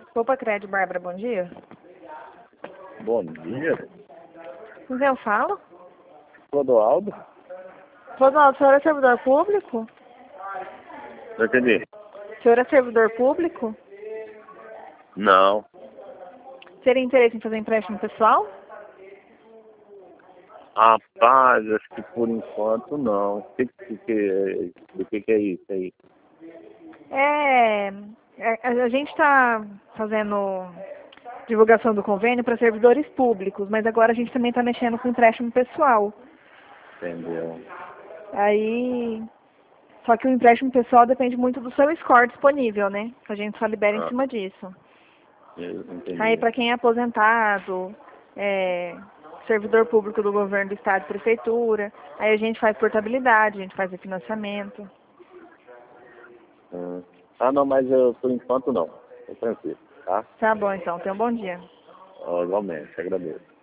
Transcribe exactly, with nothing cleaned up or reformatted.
Opa, Crédito, Bárbara, bom dia. Bom dia. Com quem eu falo? Clodoaldo? Clodoaldo, o senhor é servidor público? Não entendi. O senhor é servidor público? Não. Teria interesse em fazer empréstimo pessoal? Rapaz, acho que por enquanto não. O que, que, que, do que, que é isso aí? É, é, a gente está fazendo divulgação do convênio para servidores públicos, mas agora a gente também está mexendo com empréstimo pessoal. Entendeu? Aí, só que o empréstimo pessoal depende muito do seu score disponível, né? A gente só libera em Ah, cima disso. eu entendi. Aí, para quem é aposentado, é, servidor público do governo do estado e prefeitura, aí a gente faz portabilidade, a gente faz refinanciamento. Hum. Ah, não, mas eu, por enquanto não. Tô tranquilo, tá? Tá bom, então. Tenha um bom dia. Ó, igualmente, agradeço.